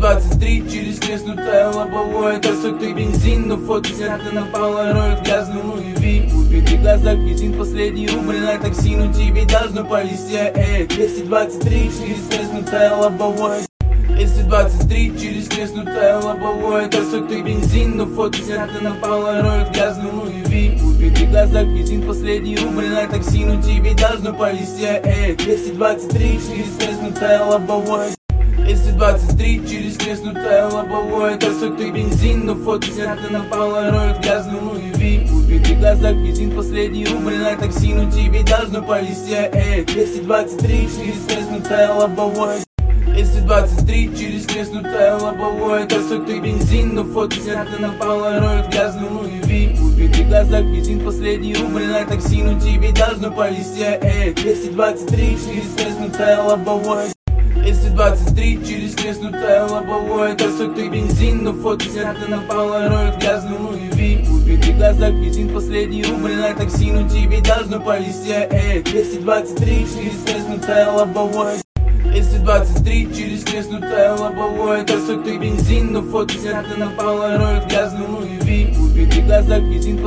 223 через треснутое лобовое. Это сотый бензин, но фото снято на полароид. Грязную UV, в убитых глазах визин. Последний рубль на такси, но тебе должно повезти. 223 через треснутое лобовое. 223 через треснутое лобовое. Это сотый бензин, но фото снято на полароид. Грязную UV, в убитых глазах визин. Последний рубль на такси, но тебе должно повезти. 223 через треснутое лобовое. 223 через треснутое лобовое. Это сотый бензин, но фото снято на полароид. Грязную UV, в убитых глазах визин. Последний рубль на такси, но тебе должно повезти. 223 через треснутое лобовое. 223 через треснутое лобовое. Это сотый бензин, но фото снято на полароид. Грязную UV, в убитых глазах визин. Последний рубль на такси, но тебе должно повезти. 223 через треснутое лобовое. 223 через треснутое лобовое. Это сотый бензин, но фото снято на полароид. Грязную UV, в убитых глазах визин. Последний рубль на такси, но тебе должно повезти. 223 через треснутое лобовое. 223 через треснутое лобовое. Это сотый бензин, но фото снято на полароид. Грязную UV, в убитых глазах визин.